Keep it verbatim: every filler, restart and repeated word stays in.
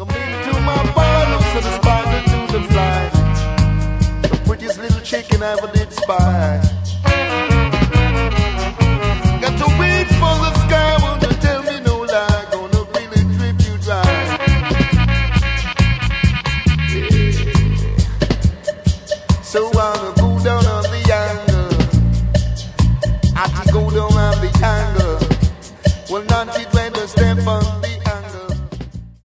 Come into my parlor, so the spider to the fly. The prettiest little chicken I ever did spy.